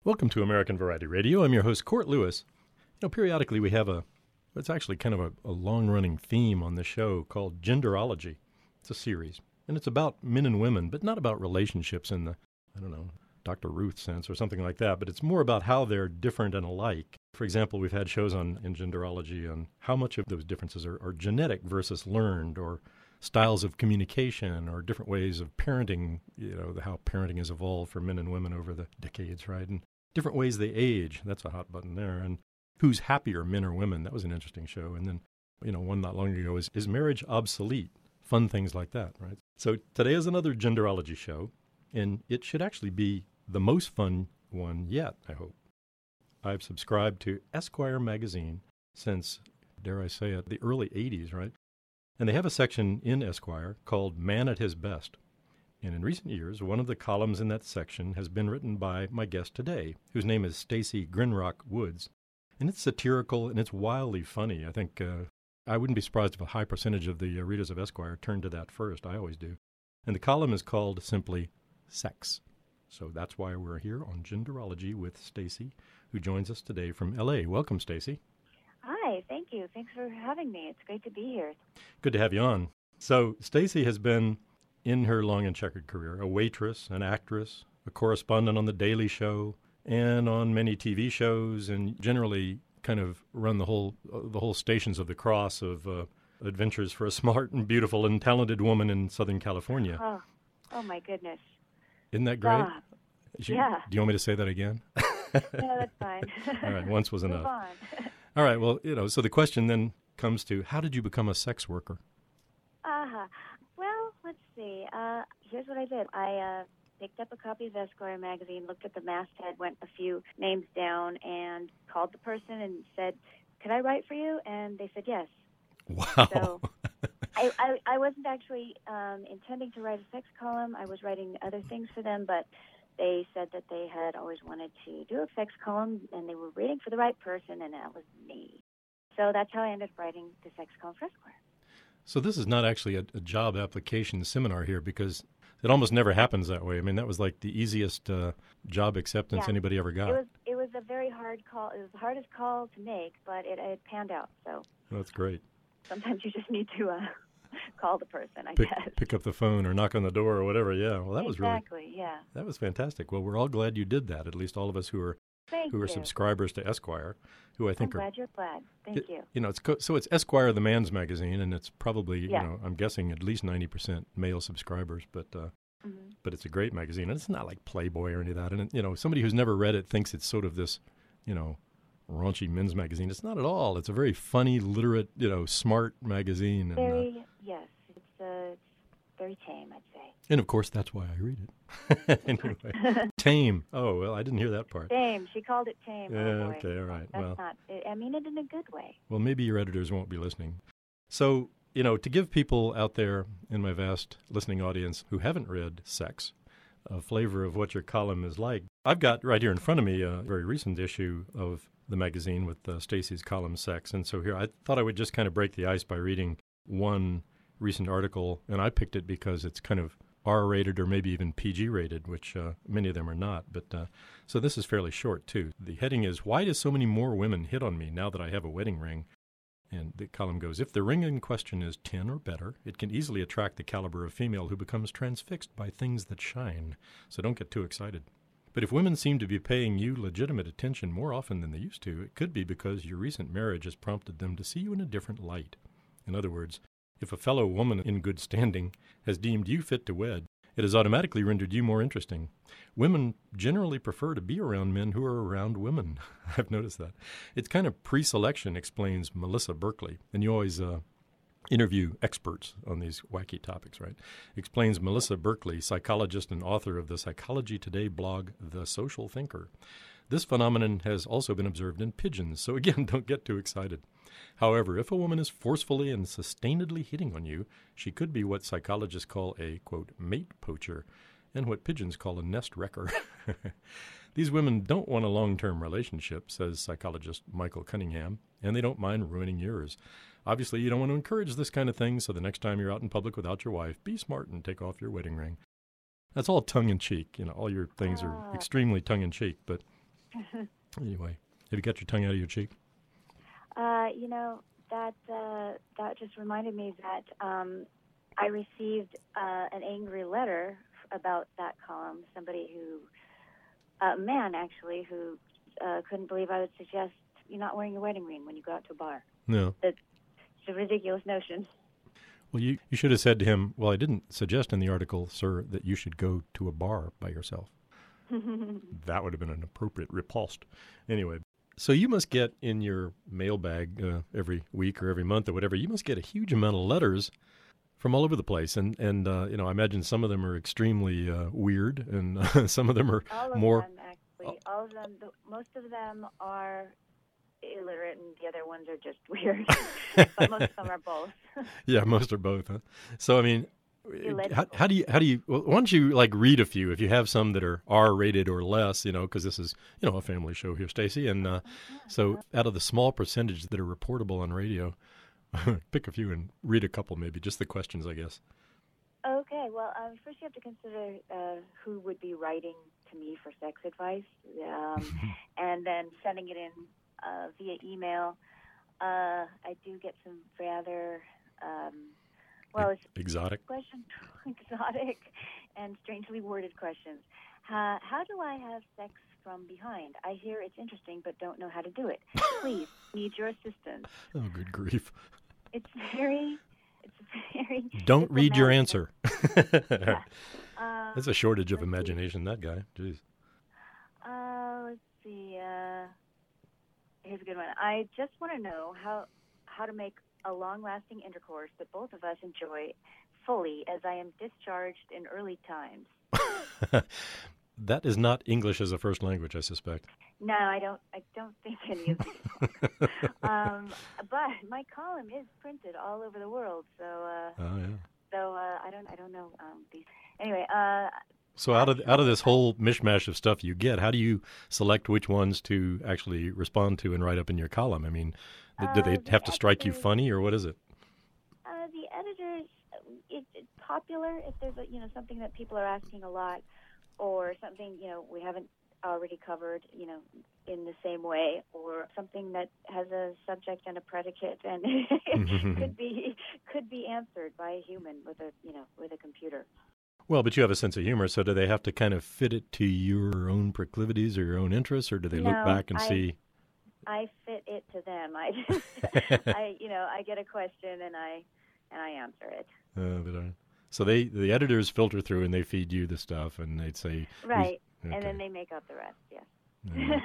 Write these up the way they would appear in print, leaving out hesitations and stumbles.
Welcome to American Variety Radio. I'm your host, Court Lewis. Periodically we have it's actually kind of a long-running theme on the show called Genderology. It's a series, and it's about men and women, but not about relationships in the, Dr. Ruth sense or something like that, but it's more about how they're different and alike. For example, we've had shows in Genderology on how much of those differences are genetic versus learned, or styles of communication, or different ways of parenting, how parenting has evolved for men and women over the decades, right? And different ways they age. That's a hot button there. And who's happier, men or women? That was an interesting show. And then, one not long ago is marriage obsolete? Fun things like that, right? So today is another Genderology show, and it should actually be the most fun one yet, I hope. I've subscribed to Esquire magazine since, dare I say it, the early 80s, right? And they have a section in Esquire called Man at His Best. And in recent years, one of the columns in that section has been written by my guest today, whose name is Stacy Grinrock Woods. And it's satirical and it's wildly funny. I think I wouldn't be surprised if a high percentage of the readers of Esquire turn to that first. I always do. And the column is called simply Sex. So that's why we're here on Genderology with Stacy, who joins us today from L.A. Welcome, Stacy. Hi, thank you. Thanks for having me. It's great to be here. Good to have you on. So Stacy has been, in her long and checkered career, a waitress, an actress, a correspondent on The Daily Show, and on many TV shows, and generally kind of run the whole Stations of the Cross of adventures for a smart and beautiful and talented woman in Southern California. Oh my goodness. Isn't that great? Yeah. Do you want me to say that again? No, that's fine. All right, once was enough. Move on. All right, well, so the question then comes to, how did you become a sex worker? Well, let's see. Here's what I did. I picked up a copy of Esquire magazine, looked at the masthead, went a few names down, and called the person and said, could I write for you? And they said yes. Wow. So I wasn't actually intending to write a sex column. I was writing other things for them, but they said that they had always wanted to do a sex column, and they were waiting for the right person, and that was me. So that's how I ended up writing the sex column for Esquire. So this is not actually a job application seminar here, because it almost never happens that way. I mean, that was like the easiest job acceptance anybody ever got. It was a very hard call. It was the hardest call to make, but it panned out. So that's great. Sometimes you just need to call the person, I guess. Pick up the phone or knock on the door or whatever. Yeah, well, that was exactly. Yeah. That was fantastic. Well, we're all glad you did that. At least all of us who are subscribers to Esquire, who I think I'm glad you're glad. Thank you. So it's Esquire, the man's magazine, and it's probably I'm guessing at least 90% male subscribers, but it's a great magazine, and it's not like Playboy or any of that. And somebody who's never read it thinks it's sort of this, raunchy men's magazine. It's not at all. It's a very funny, literate, smart magazine. Yes, it's very tame, I'd say. And of course, that's why I read it. Anyway, tame. Oh, well, I didn't hear that part. Tame. She called it tame. Yeah, oh, boy. okay, all right. That's not. I mean it in a good way. Well, maybe your editors won't be listening. So, to give people out there in my vast listening audience who haven't read Sex a flavor of what your column is like, I've got right here in front of me a very recent issue of the magazine with Stacy's column Sex. And so here, I thought I would just kind of break the ice by reading one recent article, and I picked it because it's kind of R-rated or maybe even PG-rated, which many of them are not. But so this is fairly short, too. The heading is, Why do so many more women hit on me now that I have a wedding ring? And the column goes, if the ring in question is 10 or better, it can easily attract the caliber of female who becomes transfixed by things that shine. So don't get too excited. But if women seem to be paying you legitimate attention more often than they used to, it could be because your recent marriage has prompted them to see you in a different light. In other words, if a fellow woman in good standing has deemed you fit to wed, it has automatically rendered you more interesting. Women generally prefer to be around men who are around women. I've noticed that. It's kind of pre-selection, explains Melissa Berkeley. And you always interview experts on these wacky topics, right? Explains Melissa Berkeley, psychologist and author of the Psychology Today blog, The Social Thinker. This phenomenon has also been observed in pigeons, so again, don't get too excited. However, if a woman is forcefully and sustainedly hitting on you, she could be what psychologists call a, quote, mate poacher, and what pigeons call a nest wrecker. These women don't want a long-term relationship, says psychologist Michael Cunningham, and they don't mind ruining yours. Obviously, you don't want to encourage this kind of thing, so the next time you're out in public without your wife, be smart and take off your wedding ring. That's all tongue-in-cheek. All your things are extremely tongue-in-cheek, but Anyway, have you got your tongue out of your cheek? You know, that just reminded me that I received an angry letter about that column. Somebody a man actually, who couldn't believe I would suggest you not wearing your wedding ring when you go out to a bar. No. It's a ridiculous notion. Well, you should have said to him, well, I didn't suggest in the article, sir, that you should go to a bar by yourself. That would have been an appropriate riposte. Anyway, so you must get in your mailbag every week or every month or whatever, you must get a huge amount of letters from all over the place. And you know, I imagine some of them are extremely weird, and some of them are all of more... them, actually. All of them, most of them are illiterate, and the other ones are just weird. But most of them are both. Yeah, most are both, huh? So, I mean... How do you, well, why don't you like read a few if you have some that are R-rated or less, you know, because this is, you know, a family show here, Stacy. And so out of the small percentage that are reportable on radio, pick a few and read a couple maybe, just the questions, I guess. Okay, well, first you have to consider who would be writing to me for sex advice, and then sending it in via email. I do get some rather... it's exotic and strangely worded questions. How do I have sex from behind? I hear it's interesting, but don't know how to do it. Please, need your assistance. Oh, good grief! It's very. Don't read your answer. Yeah. That's a shortage of imagination. That guy, jeez. Let's see. Here's a good one. I just want to know how to make a long-lasting intercourse that both of us enjoy fully, as I am discharged in early times. That is not English as a first language, I suspect. No, I don't think any of these are. But my column is printed all over the world, so. Oh yeah. So I don't know these. Anyway. So out of this whole mishmash of stuff you get, how do you select which ones to actually respond to and write up in your column? I mean, do they have to strike you funny, or what is it? The editors, it's popular if there's something that people are asking a lot, or something we haven't already covered in the same way, or something that has a subject and a predicate and could be answered by a human with a computer. Well, but you have a sense of humor, so do they have to kind of fit it to your own proclivities or your own interests, or do they look back and see? I fit it to them. I get a question and I answer it. So the editors filter through and they feed you the stuff, and they'd say right, okay. And then they make up the rest. Yes.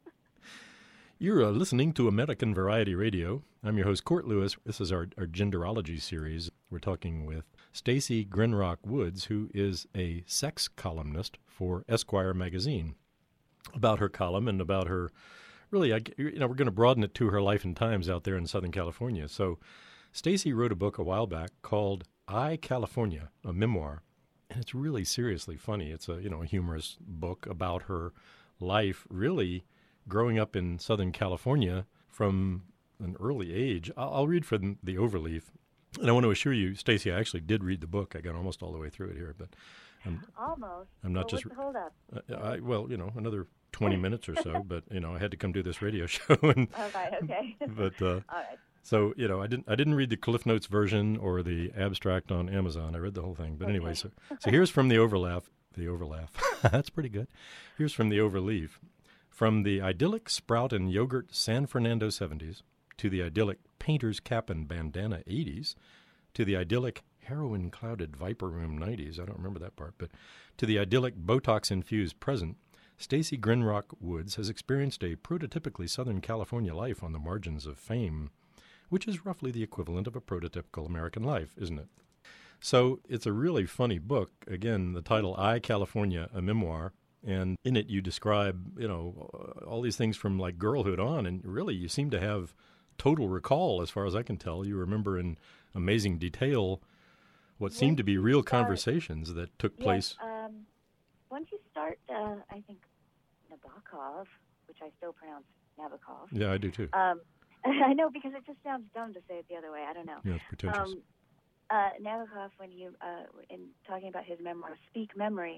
You're listening to American Variety Radio. I'm your host, Court Lewis. This is our genderology series. We're talking with Stacy Grinrock Woods, who is a sex columnist for Esquire magazine, about her column and about her. Really, we're going to broaden it to her life and times out there in Southern California. So, Stacy wrote a book a while back called I, California, a memoir, and it's really seriously funny. It's a humorous book about her life, really growing up in Southern California from an early age. I'll read from the overleaf. And I want to assure you, Stacy, I actually did read the book. I got almost all the way through it here, but almost. I'm not just. What's the hold up? Another 20 minutes or so. But I had to come do this radio show. And, okay. But all right. So I didn't read the Cliff Notes version or the abstract on Amazon. I read the whole thing. But anyway, so here's from the overlaugh. The overlaugh. That's pretty good. Here's from the overleaf. From the idyllic sprout and yogurt San Fernando 70s to the idyllic painter's cap and bandana 80s to the idyllic heroin-clouded Viper Room 90s. I don't remember that part. But to the idyllic Botox-infused present, Stacy Grinrock Woods has experienced a prototypically Southern California life on the margins of fame, which is roughly the equivalent of a prototypical American life, isn't it? So it's a really funny book. Again, the title, I, California, a memoir. And in it, you describe, all these things from like girlhood on. And really, you seem to have total recall, as far as I can tell. You remember in amazing detail what seemed to be real conversations that took place. Once you start, I think, Nabokov, which I still pronounce Nabokov. Yeah, I do too. I know, because it just sounds dumb to say it the other way. I don't know. Yeah, it's pretentious. Nabokov, when you in talking about his memoir, Speak Memory,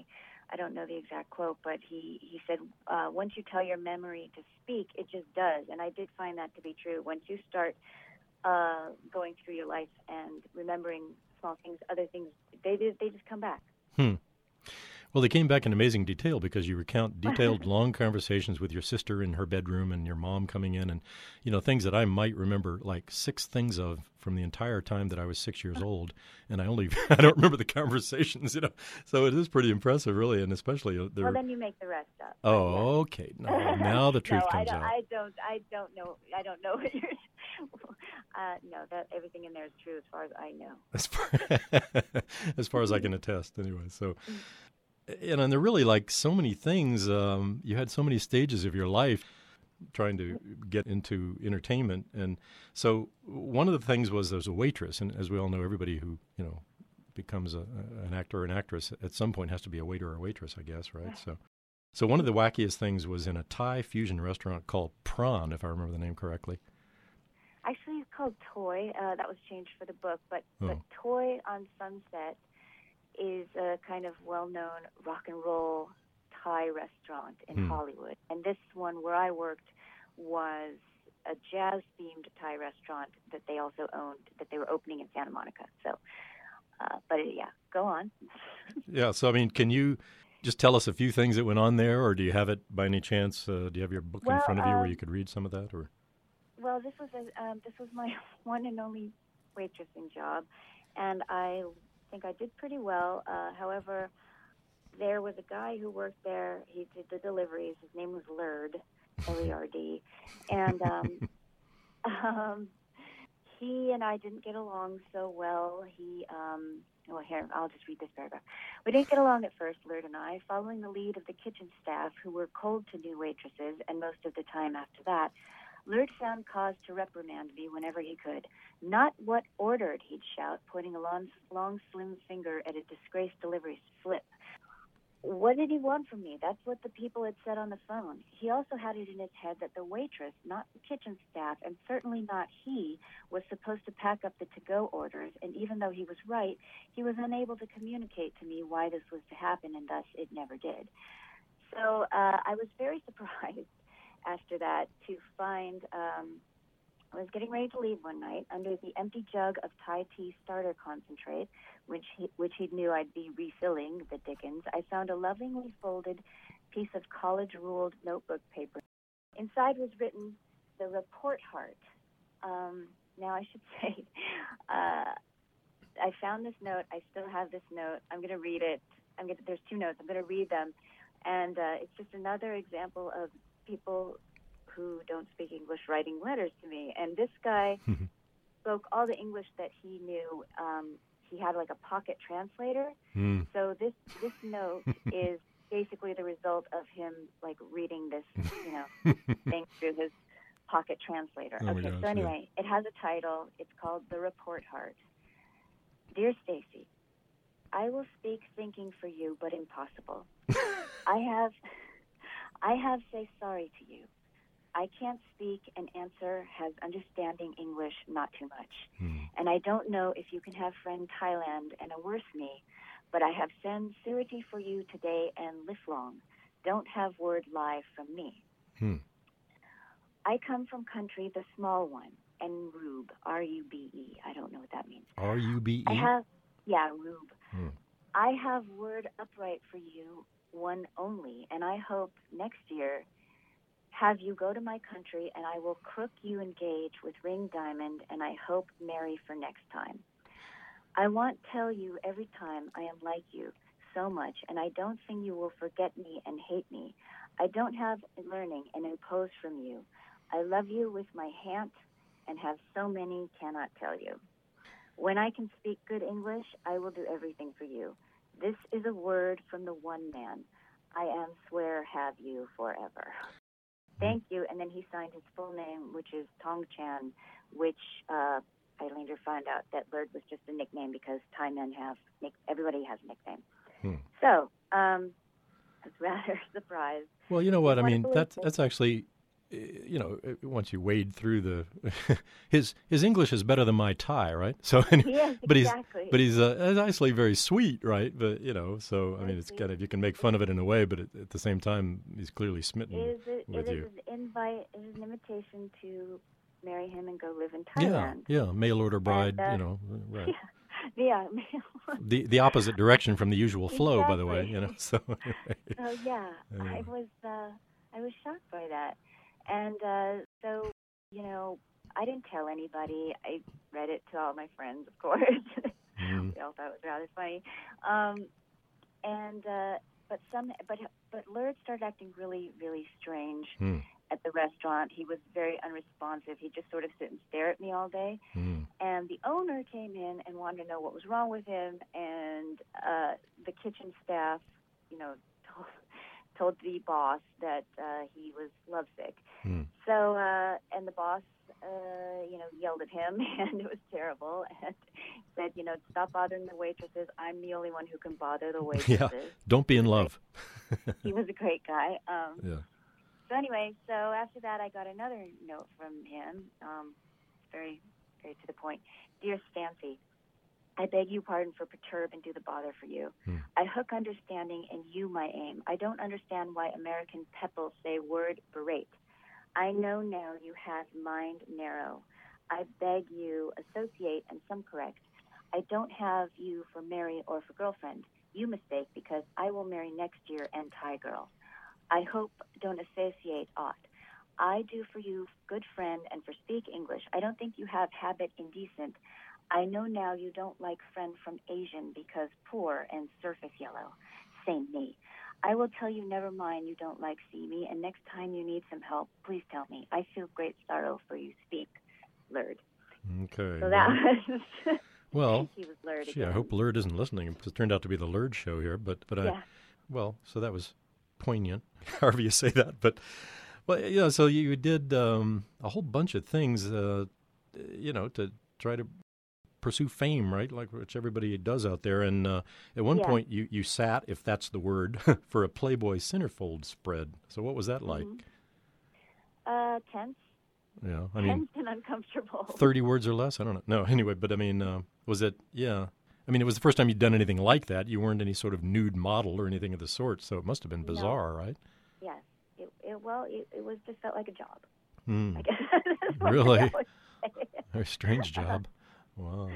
I don't know the exact quote, but he said, once you tell your memory to speak, it just does. And I did find that to be true. Once you start going through your life and remembering small things, other things, they just come back. Well, they came back in amazing detail because you recount detailed, long conversations with your sister in her bedroom and your mom coming in and, things that I might remember like 6 things of from the entire time that I was 6 years old. And I don't remember the conversations, So it is pretty impressive, really, and especially Well, then you make the rest up. Oh, yeah. Okay. Now the truth comes out. I don't know. I don't know what you're. No, that everything in there is true as far as I know. As far as I can attest, anyway. So. And there are really like so many things. You had so many stages of your life trying to get into entertainment. And so one of the things was there's a waitress. And as we all know, everybody who, becomes an actor or an actress at some point has to be a waiter or a waitress, I guess, right? So one of the wackiest things was in a Thai fusion restaurant called Prawn, if I remember the name correctly. Actually, it's called Toy. That was changed for the book. But Toy on Sunset is a kind of well-known rock and roll Thai restaurant in Hollywood. And this one where I worked was a jazz-themed Thai restaurant that they also owned, that they were opening in Santa Monica. So, go on. Yeah, so, can you just tell us a few things that went on there, or do you have it by any chance? Do you have your book in front of you where you could read some of that? Or? Well, this was my one and only waitressing job, and I think I did pretty well. However, there was a guy who worked there. He did the deliveries. His name was Lerd, L-E-R-D. And he and I didn't get along so well. Here, I'll just read this paragraph. We didn't get along at first, Lerd and I, following the lead of the kitchen staff, who were cold to new waitresses, and most of the time after that, Lerd found cause to reprimand me whenever he could. Not what ordered, he'd shout, pointing a long, slim finger at a disgraced delivery slip. What did he want from me? That's what the people had said on the phone. He also had it in his head that the waitress, not the kitchen staff, and certainly not he, was supposed to pack up the to-go orders, and even though he was right, he was unable to communicate to me why this was to happen, and thus it never did. So I was very surprised after that to find I was getting ready to leave one night under the empty jug of Thai tea starter concentrate, which he knew I'd be refilling, the Dickens. I found a lovingly folded piece of college-ruled notebook paper. Inside was written, "The Report Heart." Now I should say, I found this note. I still have this note. I'm going to read it. There's 2 notes. I'm going to read them. And it's just another example of people who don't speak English writing letters to me. And this guy spoke all the English that he knew. He had like a pocket translator. So this note is basically the result of him like reading this, thing through his pocket translator. Okay, so anyway, It has a title. It's called The Report Heart. Dear Stacy, I will speak thinking for you, but impossible. I have say sorry to you. I can't speak and answer has understanding English not too much. And I don't know if you can have friend Thailand and a worse me, but I have sincerity for you today and live long. Don't have word lie from me. I come from country, the small one, and Rube, R-U-B-E. I don't know what that means. R-U-B-E? Rube. I have word upright for you, one only, and I hope next year have you go to my country, and I will crook you engage with ring diamond, and I hope marry for next time. I want tell you every time I am like you so much, and I don't think you will forget me and hate me. I don't have learning and impose from you. I love you with my hand, and have so many cannot tell you. When I can speak good English, I will do everything for you. This is a word from the one man. I am swear have you forever. Thank you. And then he signed his full name, which is Tong Chan, which I later found out that Lerd was just a nickname because Thai men everybody has a nickname. So I was rather surprised. Well, you know what? I mean, that's actually once you wade through his English is better than my Thai, right? So anyway, Yes, but exactly. he's actually very sweet, right? But so I mean, it's kind of, you can make fun of it in a way, but at the same time, he's clearly smitten with you. It is an invitation to marry him and go live in Yeah, Thailand. yeah, mail order bride, And, right. Yeah. The opposite direction from the usual flow, by the way, Exactly. So Oh yeah, I was shocked by that, and so I didn't tell anybody. I read it to all my friends, of course. We all thought it was rather funny, but Lurd started acting really, really strange at the restaurant. He was very unresponsive. He'd just sort of sit and stare at me all day. And the owner came in and wanted to know what was wrong with him, and the kitchen staff, told the boss that he was lovesick. So, and the boss, yelled at him, and it was terrible, and said, stop bothering the waitresses. I'm the only one who can bother the waitresses. Yeah, don't be in love. He was a great guy. Yeah. So anyway, so after that, I got another note from him, very, very to the point. Dear Stancy, I beg you pardon for perturb and do the bother for you. I hook understanding and you my aim. I don't understand why American people say word berate. I know now you have mind narrow. I beg you associate and some correct. I don't have you for marry or for girlfriend. You mistake because I will marry next year and Thai girl. I hope don't associate aught. I do for you good friend and for speak English. I don't think you have habit indecent. I know now you don't like friend from Asian because poor and surface yellow. Same me. I will tell you never mind you don't like see me, and next time you need some help, please tell me. I feel great sorrow for you. Speak, Lurd. Okay. So that was... Well, he was Lurd gee, again. I hope Lurd isn't listening. It turned out to be the Lurd show here, but Yeah. so that was poignant, however you say that. But, so you did a whole bunch of things, to try to pursue fame, right? Like which everybody does out there. And at one point you sat, if that's the word, for a Playboy centerfold spread. So what was that like? Tense. Yeah, I mean, Tense and uncomfortable. 30 words or less? I don't know. No, anyway, but I mean, was it, I mean, it was the first time you'd done anything like that. You weren't any sort of nude model or anything of the sort, so it must have been bizarre, right? Yes. It was just felt like a job. I guess. Really? I would say. A strange job. Wow.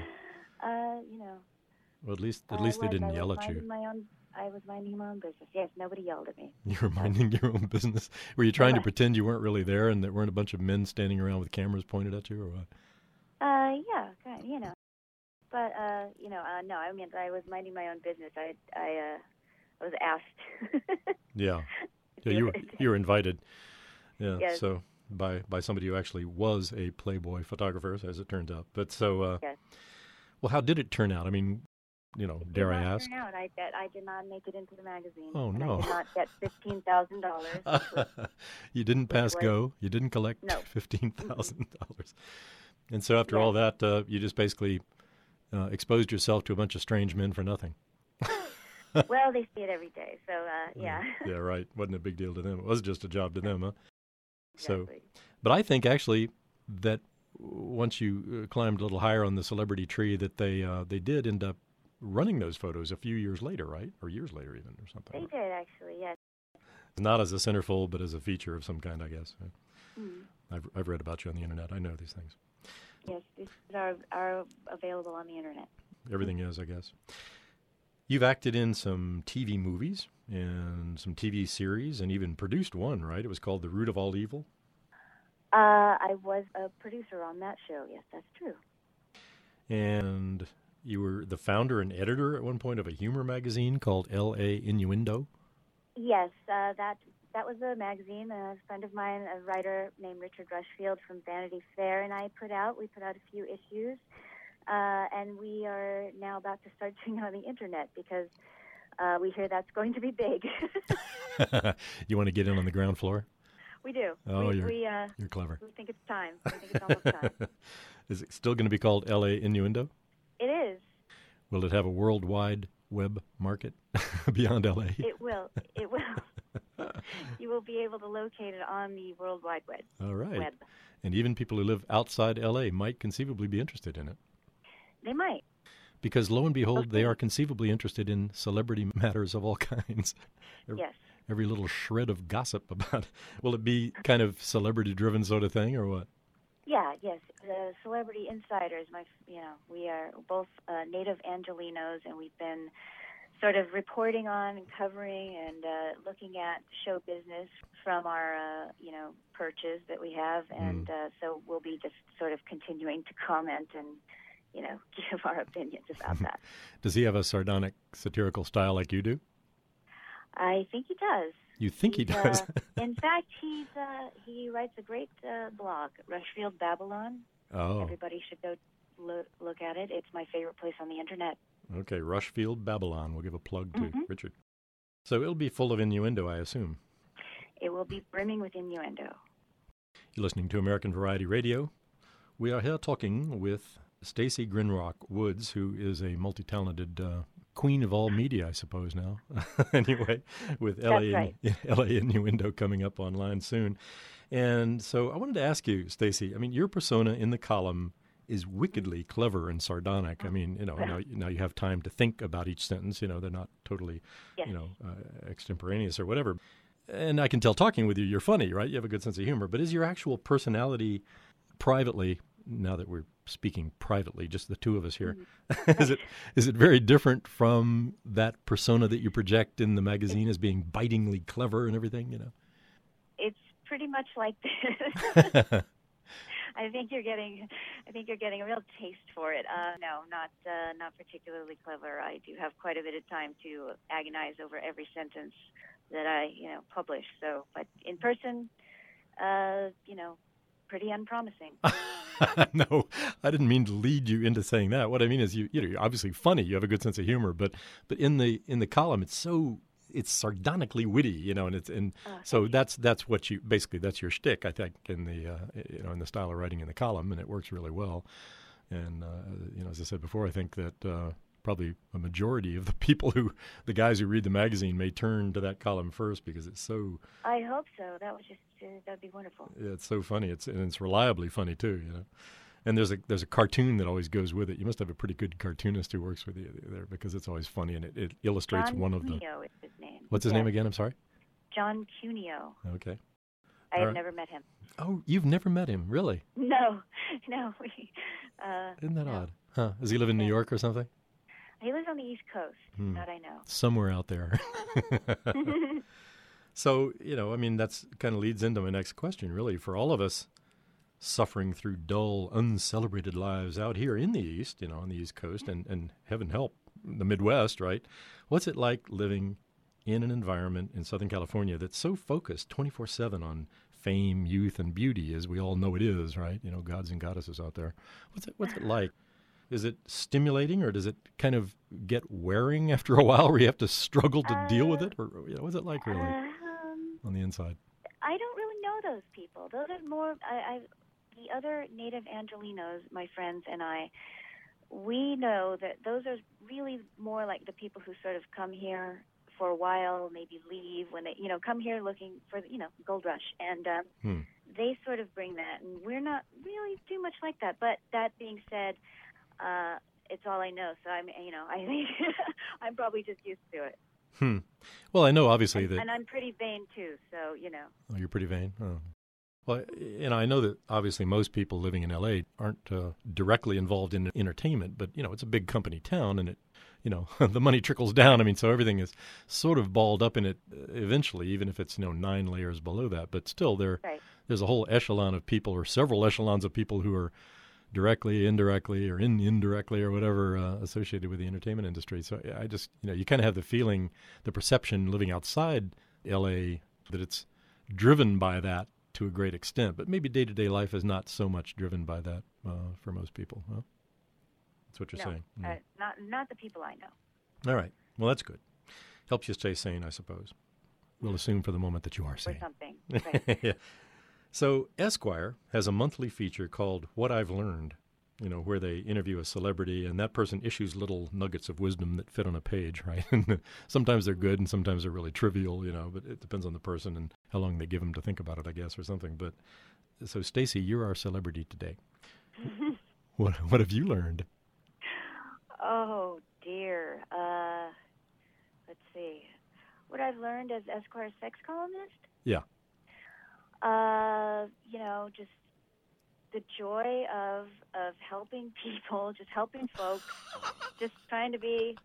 Well, at least they didn't yell at you. I was minding my own business. Yes, nobody yelled at me. You were minding your own business. Were you trying to pretend you weren't really there and there weren't a bunch of men standing around with cameras pointed at you, or what? Yeah, kind of, But no. I mean, I was minding my own business. I was asked. Yeah. You were invited. Yeah. Yes. So by somebody who actually was a Playboy photographer, as it turns out. But so, yes. Well, how did it turn out? I mean, dare I ask? Turn out. I did not make it into the magazine. Oh, and no. I did not get $15,000. You didn't pass go. You didn't collect $15,000. And so after all that, you just basically exposed yourself to a bunch of strange men for nothing. Well, they see it every day, so yeah. Yeah, right. Wasn't a big deal to them. It was just a job to them, huh? Exactly. So, but I think actually that once you climbed a little higher on the celebrity tree, that they did end up running those photos a few years later, right? Or years later even, or something. They did, actually, yes. Not as a centerfold, but as a feature of some kind, I guess. I've read about you on the internet. I know these things. Yes, these are available on the internet. Everything is, I guess. You've acted in some TV movies and some TV series and even produced one, right? It was called The Root of All Evil. I was a producer on that show. Yes, that's true. And you were the founder and editor at one point of a humor magazine called L.A. Innuendo. Yes, that was a magazine a friend of mine, a writer named Richard Rushfield from Vanity Fair, and I put out a few issues. And we are now about to start doing it on the internet because we hear that's going to be big. You want to get in on the ground floor? We do. Oh, you're clever. We think it's time. We think it's almost time. Is it still going to be called L.A. Innuendo? It is. Will it have a worldwide web market beyond L.A.? It will. It will. you will be able to locate it on the World Wide Web. All right. Web. And even people who live outside L.A. might conceivably be interested in it. They might. Because lo and behold, Okay. they are conceivably interested in celebrity matters of all kinds. Yes. Every little shred of gossip about, will it be kind of celebrity-driven sort of thing or what? Yeah, yes. The Celebrity Insiders, we are both native Angelinos, and we've been sort of reporting on and covering and looking at show business from our, perches that we have. And so we'll be just sort of continuing to comment and, give our opinions about that. Does he have a sardonic, satirical style like you do? I think he does. You think he does? In fact, he writes a great blog, Rushfield Babylon. Oh. Everybody should go look at it. It's my favorite place on the internet. Okay, Rushfield Babylon. We'll give a plug to Richard. So it'll be full of innuendo, I assume. It will be brimming with innuendo. You're listening to American Variety Radio. We are here talking with Stacy Grinrock Woods, who is a multi-talented queen of all media, I suppose now. Anyway, with LA Innuendo coming up online soon. And so I wanted to ask you, Stacy, I mean, your persona in the column is wickedly clever and sardonic. I mean, now you have time to think about each sentence. They're not totally, extemporaneous or whatever. And I can tell talking with you, you're funny, right? You have a good sense of humor. But is your actual personality privately, now that we're speaking privately, just the two of us here, is it very different from that persona that you project in the magazine as being bitingly clever and everything, It's pretty much like this. I think you're getting a real taste for it. No, not particularly clever. I do have quite a bit of time to agonize over every sentence that I, publish. So, but in person, pretty unpromising. No, I didn't mean to lead you into saying that. What I mean is you're obviously funny. You have a good sense of humor, but in the column, it's sardonically witty, so that's what you basically, that's your shtick, I think, in the in the style of writing in the column, and it works really well. And as I said before, I think that probably a majority of the guys who read the magazine may turn to that column first because it's so. I hope so. That'd be wonderful. Yeah, it's so funny. It's reliably funny too, And there's a cartoon that always goes with it. You must have a pretty good cartoonist who works with you there because it's always funny and it illustrates John one of the. Cuneo is his name. What's his name again? I'm sorry. John Cuneo. Okay. I have never met him. Oh, you've never met him, really? No. Isn't that odd? Huh? Does he live in New York or something? He lives on the East Coast, that I know. Somewhere out there. So, that's kind of leads into my next question, really. For all of us suffering through dull, uncelebrated lives out here in the East, on the East Coast, and heaven help, the Midwest, right? What's it like living in an environment in Southern California that's so focused 24/7 on fame, youth, and beauty, as we all know it is, right? Gods and goddesses out there. What's it like? Is it stimulating, or does it kind of get wearing after a while where you have to struggle to deal with it? Or what's it like really on the inside? I don't really know those people. Those are more, the other native Angelinos, my friends and I, we know that those are really more like the people who sort of come here for a while, maybe leave when they, come here looking for, gold rush. And they sort of bring that. And we're not really too much like that. But that being said, it's all I know. So I think I'm probably just used to it. Well, I know obviously and I'm pretty vain too. So, Oh, you're pretty vain? Oh. Well, I know that obviously most people living in L.A. aren't directly involved in entertainment, but, it's a big company town and it, the money trickles down. I mean, so everything is sort of balled up in it eventually, even if it's, 9 layers below that. But still there's a whole echelon of people or several echelons of people who are directly, indirectly, or indirectly or whatever associated with the entertainment industry. So I just, you kind of have the feeling, the perception living outside L.A. that it's driven by that to a great extent. But maybe day-to-day life is not so much driven by that for most people. Huh? That's what you're saying. Not the people I know. All right. Well, that's good. Helps you stay sane, I suppose. We'll assume for the moment that you are sane. Or something. Right. Yeah. So Esquire has a monthly feature called What I've Learned. where they interview a celebrity and that person issues little nuggets of wisdom that fit on a page, right? And sometimes they're good and sometimes they're really trivial, but it depends on the person and how long they give them to think about it, I guess, or something. But so, Stacy, you're our celebrity today. What have you learned? Oh, dear. Let's see. What I've learned as Esquire sex columnist? Yeah. Just the joy of helping people, just helping folks, just trying to be,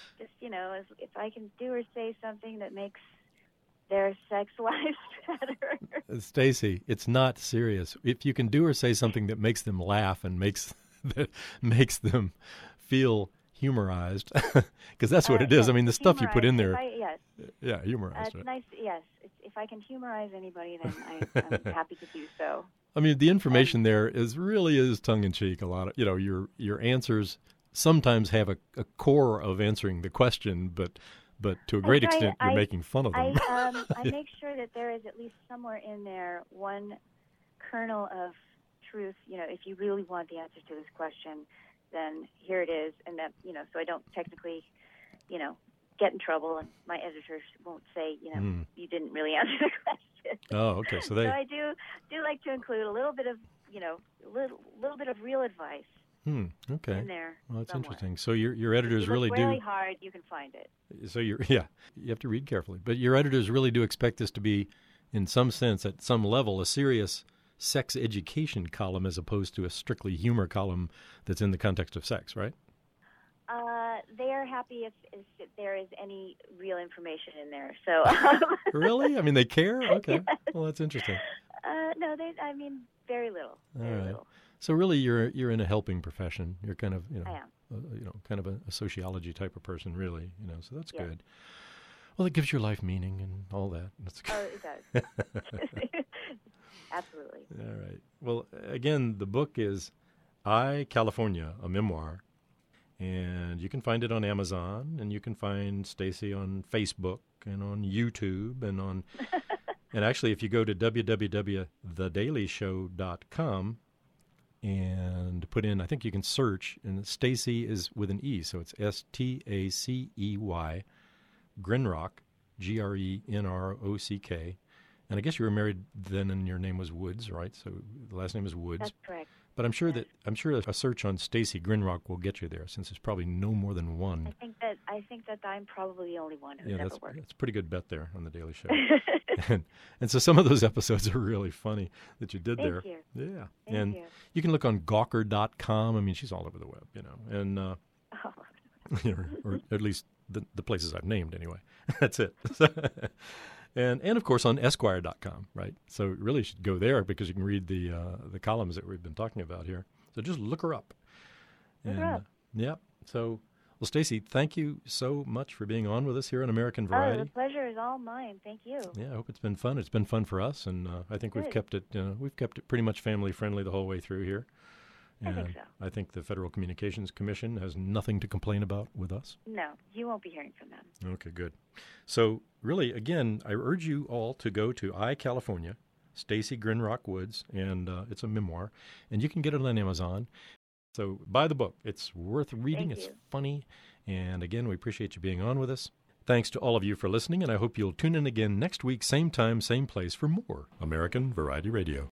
if I can do or say something that makes their sex lives better. Stacy, it's not serious. If you can do or say something that makes them laugh and makes them feel humorized, because that's what it is. I mean, the stuff you put in there. Yes. Yeah, humorized. It's right? nice. Yes. If I can humorize anybody, then I'm happy to do so. I mean, the information there really is tongue-in-cheek. A lot of, your answers sometimes have a core of answering the question, but to a great extent, you're making fun of them. I make sure that there is at least somewhere in there one kernel of truth. If you really want the answer to this question, then here it is, and that so I don't technically, get in trouble, and my editors won't say, you didn't really answer the question. Oh, okay. So I do like to include a little bit of, little bit of real advice. Okay. In there. Well, that's somewhere. interesting. So your editors really do. Really hard, you can find it. So you have to read carefully, but your editors really do expect this to be, in some sense, at some level, a serious sex education column as opposed to a strictly humor column that's in the context of sex, right? They are happy if there is any real information in there. So Really? I mean, they care? Okay. Yes. Well, that's interesting. No, very little. Very little. So really, you're in a helping profession. You're kind of, I am. kind of a sociology type of person, really. So that's Yes. good. Well, it gives your life meaning and all that. That's good. Oh, it does. Absolutely. All right. Well, again, the book is I, California, a memoir. And you can find it on Amazon, and you can find Stacy on Facebook and on YouTube and on and actually if you go to www.thedailyShow.com and put in, I think you can search, and Stacy is with an E, so it's STACEY, Grenrock, GRENROCK. And I guess you were married then and your name was Woods, right? So the last name is Woods. That's correct. But I'm sure that a search on Stacy Grenrock will get you there, since there's probably no more than one. I think that I'm probably the only one who's ever worked. That's a pretty good bet there on the Daily Show. and so some of those episodes are really funny that you did there. Thank you. Yeah. Thank you. You can look on Gawker.com. I mean, she's all over the web, and or at least the places I've named anyway. That's it. And of course on Esquire.com, right? So really you should go there because you can read the columns that we've been talking about here. So just look her up. Look her up. Yeah. So, well, Stacy, thank you so much for being on with us here on American Variety. Oh, the pleasure is all mine. Thank you. Yeah, I hope it's been fun. It's been fun for us, and I think we've kept it pretty much family friendly the whole way through here. And I think so. I think the Federal Communications Commission has nothing to complain about with us. No, you won't be hearing from them. Okay, good. So really, again, I urge you all to go to I, California, Stacy Grenrock Woods, and it's a memoir, and you can get it on Amazon. So buy the book. It's worth reading. Thank It's you. funny. And again, we appreciate you being on with us. Thanks to all of you for listening, and I hope you'll tune in again next week, same time, same place, for more American Variety Radio.